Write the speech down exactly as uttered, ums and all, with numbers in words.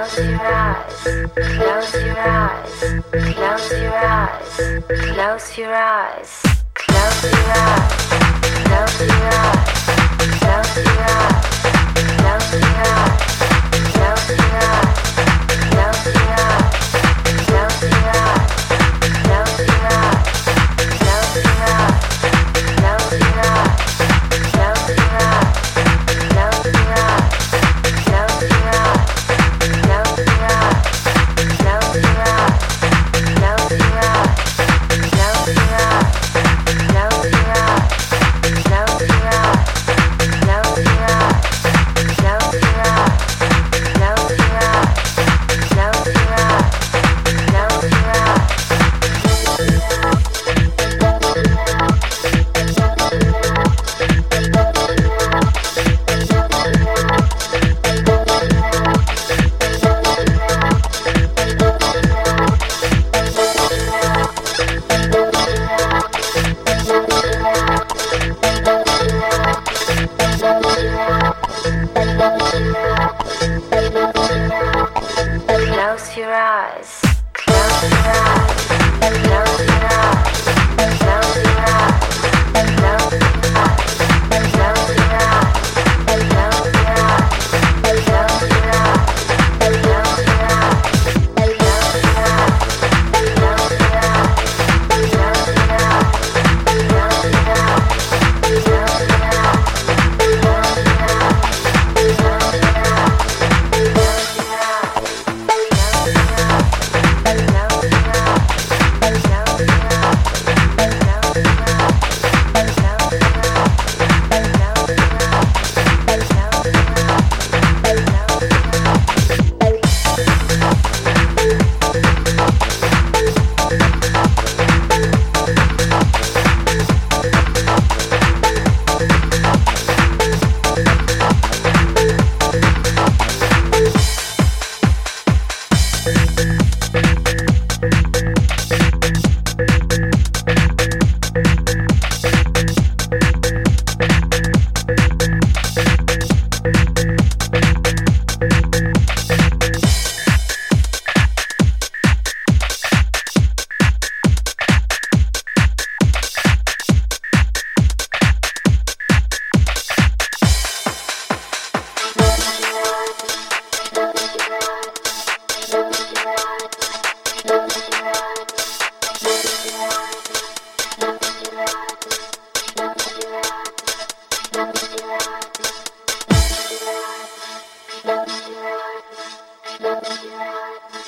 your eyes, close your eyes, close your eyes, close your eyes, close your eyes, close your eyes, close your eyes, close your eyes, close your eyes, close your eyes, close your eyes, close your eyes, close your eyes, close your eyes, close your eyes, close your eyes. Close your eyes, close your eyes, close your eyes, close your eyes, close your eyes, close your eyes, close your eyes, close your eyes, close your eyes, close your eyes, close your eyes, close your eyes, close your eyes, close your eyes, close your eyes.